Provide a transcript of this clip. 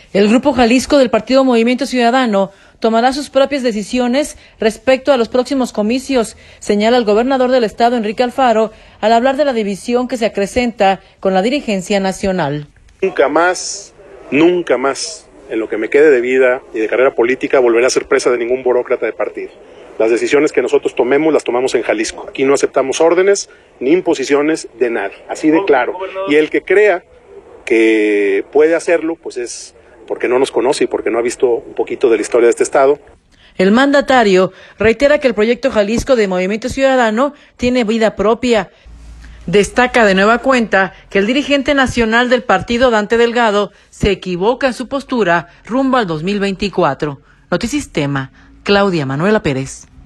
El Grupo Jalisco del Partido Movimiento Ciudadano tomará sus propias decisiones respecto a los próximos comicios, señala el gobernador del estado, Enrique Alfaro, al hablar de la división que se acrecenta con la dirigencia nacional. Nunca más, en lo que me quede de vida y de carrera política, volveré a ser presa de ningún burócrata de partido. Las decisiones que nosotros tomemos, las tomamos en Jalisco. Aquí no aceptamos órdenes ni imposiciones de nadie, así de claro. Y el que crea que puede hacerlo, pues es porque no nos conoce y porque no ha visto un poquito de la historia de este estado. El mandatario reitera que el proyecto Jalisco de Movimiento Ciudadano tiene vida propia. Destaca de nueva cuenta que el dirigente nacional del partido, Dante Delgado, se equivoca en su postura rumbo al 2024. Notisistema, Claudia Manuela Pérez.